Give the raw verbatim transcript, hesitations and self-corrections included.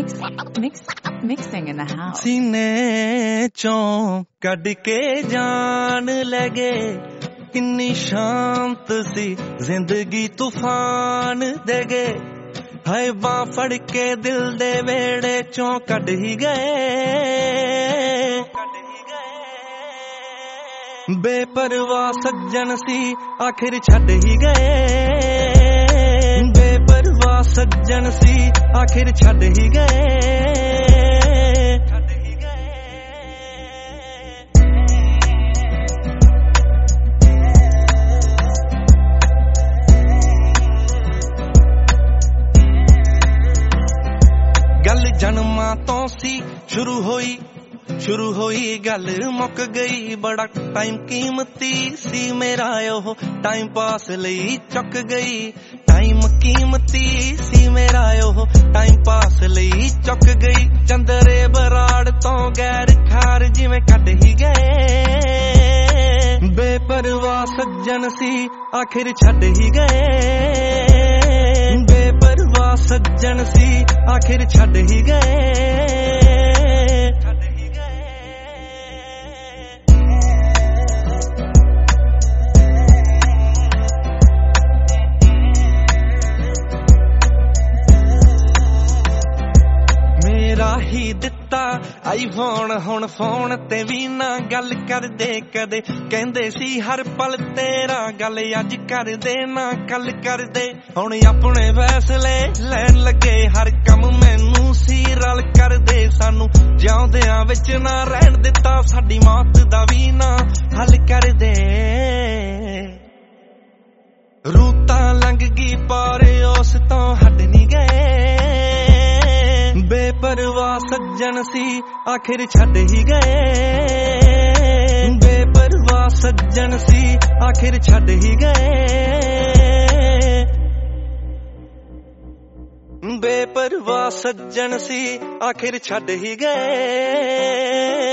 mix, mix, mixing in the house. सीने चों कड के जान लगे किन्नी शांत सी जिंदगी तूफान दे गए हाय बां फड़ के दिल दे वेड़े चों कड ही गए बेपरवाह सज्जन सी आखिर छड़ ही गए बेपरवाह सज्जन सी आखिर छड़ ही गए गल जन्मां तो सी शुरू होई शुरू होई गल मुक गई बड़ा टाइम कीमती सी मेरा ओह टाइम पास लई चुक गई टाइम कीमती सी मेरा ओह टाइम पास लई चुक गई चंदरे बराड़ तो गैर खार जिवें कट ही गए बेपरवाह सज्जन सी आखिर छड़ ही गए बेपरवाह सज्जन सी आखिर छड़ ही गए ही दिता आईफोन हुण फोन ते भी ना गल करदे कदे कहंदे सी हर पल तेरा गल अज कर दे ना कल कर दे हुण अपने फैसले लैन लगे हर कम मैनू सी रल कर दे सानू जिउंदियां विच ना रहन दिता साडी मौत दा भी ना हल कर दे रूतां लंघ गई पर उस तो हट नहीं गए बेपरवाह सज्जन सी आखिर छड़ ही गए बेपरवाह सज्जन सी आखिर छड़ ही गए बेपरवाह सज्जन सी आखिर छड़ ही गए